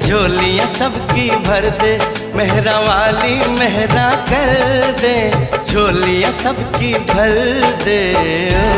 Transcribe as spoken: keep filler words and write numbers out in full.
झोलियां सबकी भर दे, मेहरा वाली मेहरा कर दे, झोलियां सबकी भर दे।